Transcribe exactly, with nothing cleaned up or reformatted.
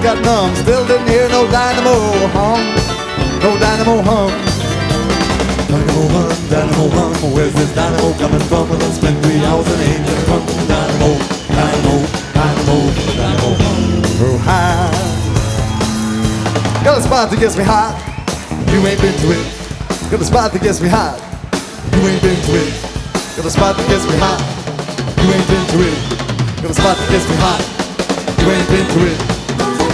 got numb. Still didn't hear no dynamo hum. No dynamo hum. Dynamo hum, dynamo hum. Where's this dynamo coming from? Well, it's been three hours and eight minutes from dynamo, dynamo, dynamo, dynamo hum. Oh, high. Got a spot that gets me hot. You ain't been to it. Got a spot that gets me hot. You ain't been to it. Got a spot that gets me hot. You ain't been to it. Got a spot that gets me hot. You ain't been to it.